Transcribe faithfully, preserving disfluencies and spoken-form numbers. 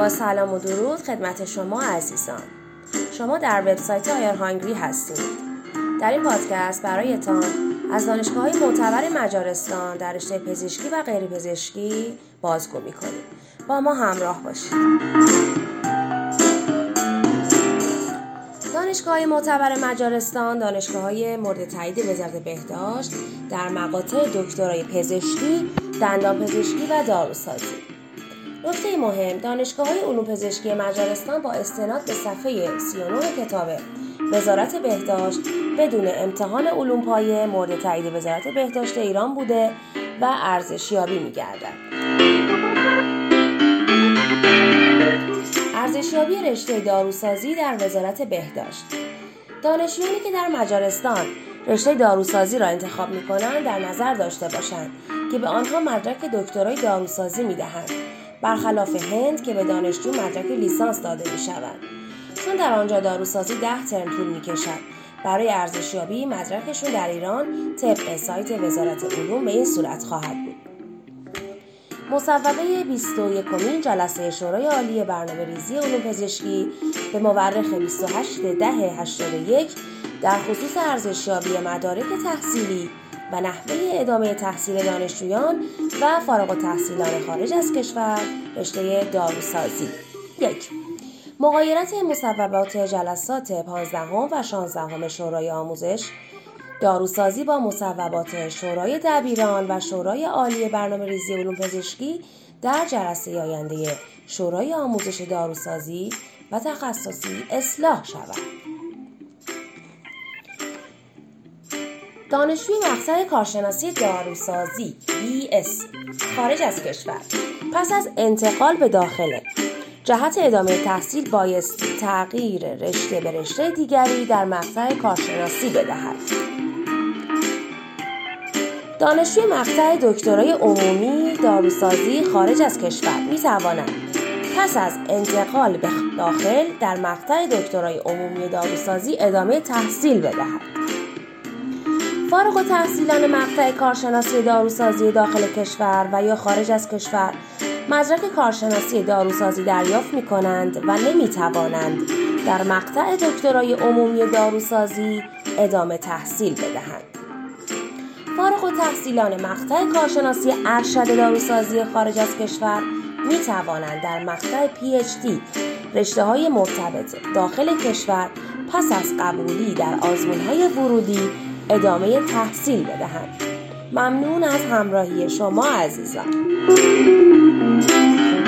با سلام و درود خدمت شما عزیزان. شما در وبسایت آیر هانگری هستید. در این پادکست برایتان از دانشگاه‌های معتبر مجارستان در رشته پزشکی و غیر پزشکی بازگو می‌کنیم. با ما همراه باشید. دانشگاه‌های معتبر مجارستان دانشگاه‌های مورد تایید وزارت بهداشت در مقاطع دکترای پزشکی، دندان پزشکی و داروسازی. نکته مهم، دانشگاه‌های علوم پزشکی مجارستان با استناد به صفحه سی و نه کتاب وزارت بهداشت بدون امتحان علوم پایه مورد تایید وزارت بهداشت ایران بوده و ارزشیابی می‌گردد. ارزشیابی رشته داروسازی در وزارت بهداشت. دانشجویانی که در مجارستان رشته داروسازی را انتخاب می‌کنند در نظر داشته باشند که به آنها مدرک دکترای داروسازی می‌دهند، برخلاف هند که به دانشجو مدرک لیسانس داده می‌شود. چون در آنجا داروسازی ده ترم طول می‌کشد، برای ارزشیابی مدرکشون در ایران طبق سایت وزارت علوم به این صورت خواهد بود. مصوبه بیست و یکمین جلسه شورای عالی برنامه‌ریزی علوم پزشکی به مورخ بیست و هشتم ده هشتاد و یک در خصوص ارزشیابی مدارک تحصیلی و نحوه ادامه تحصیل دانشجویان و فارغ التحصیلان خارج از کشور رشته داروسازی. یک. مغایرت مصوبات جلسات پانزدهم و شانزدهم شورای آموزش داروسازی با مصوبات شورای دبیران و شورای عالی برنامه‌ریزی علوم پزشکی در جلسه آینده شورای آموزش داروسازی و تخصصی اصلاح شود. دانشجوی مقطع کارشناسی داروسازی بی اس خارج از کشور پس از انتقال به داخل جهت ادامه تحصیل بایستی تغییر رشته به رشته دیگری در مقطع کارشناسی بدهد. دانشجوی مقطع دکترای عمومی داروسازی خارج از کشور می توانند پس از انتقال به داخل در مقطع دکترای عمومی داروسازی ادامه تحصیل بدهد. فارغ التحصیلان مقطع کارشناسی داروسازی داخل کشور و یا خارج از کشور مدرک کارشناسی داروسازی دریافت می کنند و نمی توانند در مقطع دکترای عمومی داروسازی ادامه تحصیل بدهند. فارغ التحصیلان مقطع کارشناسی ارشد داروسازی خارج از کشور می توانند در مقطع پی اچ دی رشته های مرتبط داخل کشور پس از قبولی در آزمون های ورودی ادامه تحصیل بدهند. ممنون از همراهی شما عزیزان.